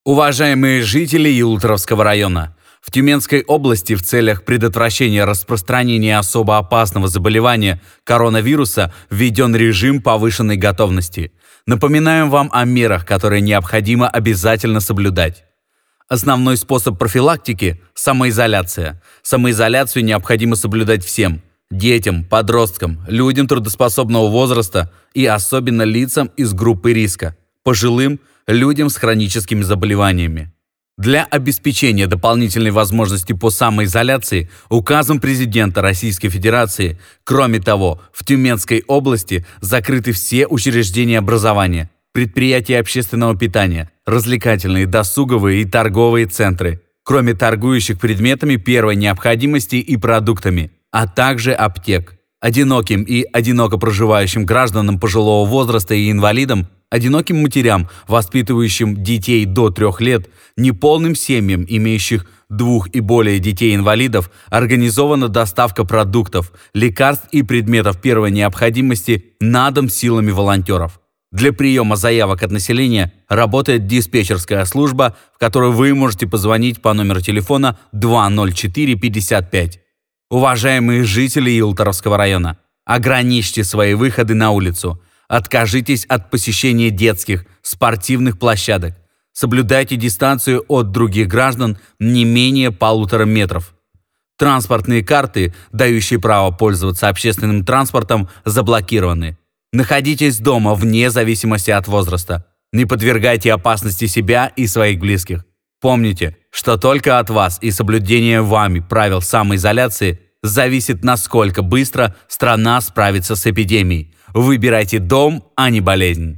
Уважаемые жители Ялуторовского района, в Тюменской области в целях предотвращения распространения особо опасного заболевания коронавируса введен режим повышенной готовности. Напоминаем вам о мерах, которые необходимо обязательно соблюдать. Основной способ профилактики – самоизоляция. Самоизоляцию необходимо соблюдать всем – детям, подросткам, людям трудоспособного возраста и особенно лицам из группы риска – пожилым, людям с хроническими заболеваниями. Для обеспечения дополнительной возможности по самоизоляции указом президента Российской Федерации, кроме того, в Тюменской области закрыты все учреждения образования, предприятия общественного питания, развлекательные, досуговые и торговые центры, кроме торгующих предметами первой необходимости и продуктами, а также аптек. Одиноким и одиноко проживающим гражданам пожилого возраста и инвалидам, одиноким матерям, воспитывающим детей до 3 лет, неполным семьям, имеющих 2 и более детей-инвалидов, организована доставка продуктов, лекарств и предметов первой необходимости на дом силами волонтеров. Для приема заявок от населения работает диспетчерская служба, в которую вы можете позвонить по номеру телефона 20455. Уважаемые жители Ялуторовского района, ограничьте свои выходы на улицу. Откажитесь от посещения детских, спортивных площадок. Соблюдайте дистанцию от других граждан не менее 1,5 метров. Транспортные карты, дающие право пользоваться общественным транспортом, заблокированы. Находитесь дома вне зависимости от возраста. Не подвергайте опасности себя и своих близких. Помните, что только от вас и соблюдения вами правил самоизоляции зависит, насколько быстро страна справится с эпидемией. Выбирайте дом, а не болезнь.